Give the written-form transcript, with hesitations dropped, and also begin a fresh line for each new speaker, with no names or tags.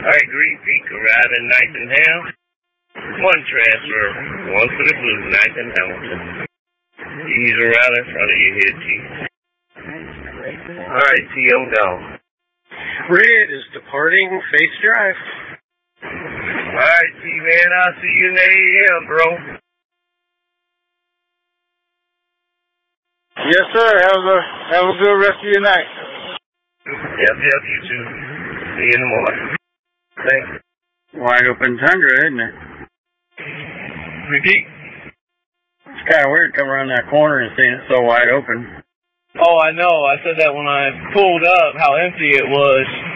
Alright, Green Peak arriving nice and ham. One transfer, one for the Blues, nice and Hamilton. Ease around in front of you here, T. Alright, T, I'm gone.
Red is departing Face Drive.
Alright, T, man, I'll see you in the AM, bro.
Yes, sir. Have a good rest of your night.
Yep, you too. See you in the morning. Thanks.
Wide open tundra, isn't it?
Repeat.
It's kind of weird coming around that corner and seeing it so wide open.
Oh, I know. I said that when I pulled up, how empty it was.